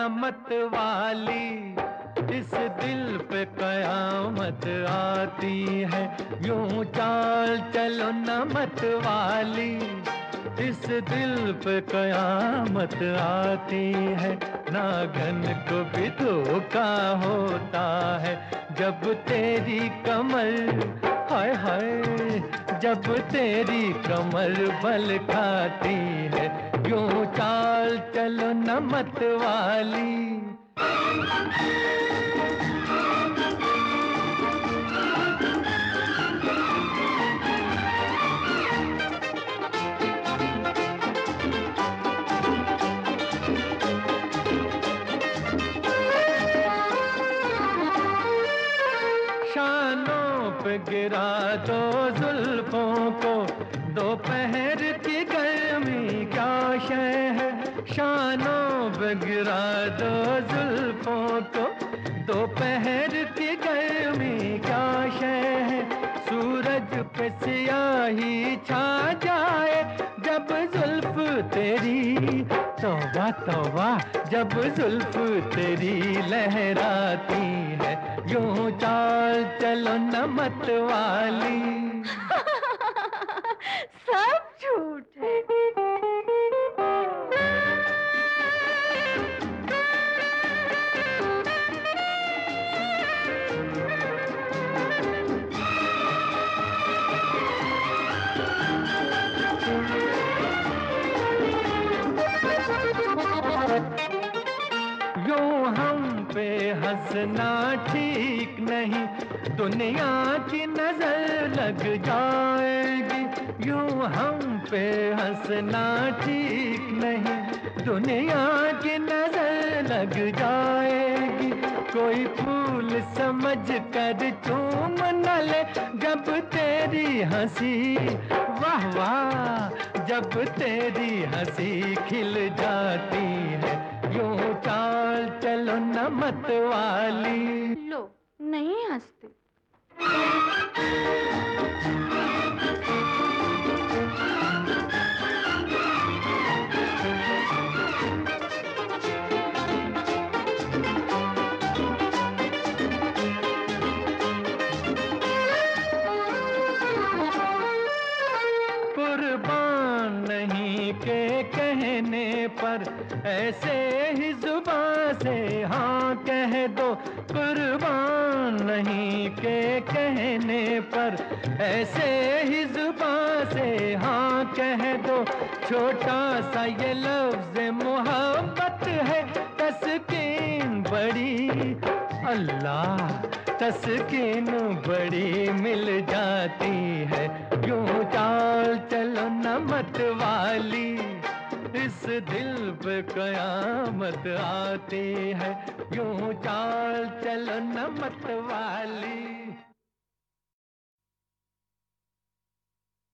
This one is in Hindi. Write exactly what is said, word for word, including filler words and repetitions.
मत वाली, इस दिल पे कयामत आती है। यूं चाल चलो न मत वाली, इस दिल पे कयामत आती है। नागन को भी धोखा होता है जब तेरी कमर, हाय हाय, जब तेरी कमर बल खाती है। यूं चाल चलो न मत वाली। शानों पे गिरा दो जुल्फों को, दोपहर की गर्मी क्या शय है। शानों पे गिरा दो जुल्फों को, दोपहर की गर्मी क्या शय है। सूरज पे सियाही छा जाए जब जुल्फ तेरी, तौबा तौबा, जब जुल्फ तेरी लहराती है। यूं चाल चलो न मत वाली। सब झूठ है। यूं हम पे हंसना ठीक नहीं, दुनिया की नजर लग जाएगी। यूं हम पे हंसना ठीक नहीं, दुनिया की नजर लग जाएगी। कोई फूल समझ कर चूम न ले जब तेरी हंसी, वाह वाह, जब तेरी हंसी खिल जाती है। यूं चाल चलो न मत वाली। लो, नहीं हंसते। कुर्बान नहीं के कहने पर ऐसे ही जुबान से हाँ कह दो। कुर्बान नहीं के कहने पर ऐसे ही जुबान से हाँ कह दो। छोटा सा ये लफ्ज़ मोहब्बत है, तस्कीन बड़ी, अल्लाह, तस्कीन बड़ी मिल जाती है। यूं चाल चलो न मत वाली, इस दिल पे कयामत आती है। यूं चाल चलो न मत वाली।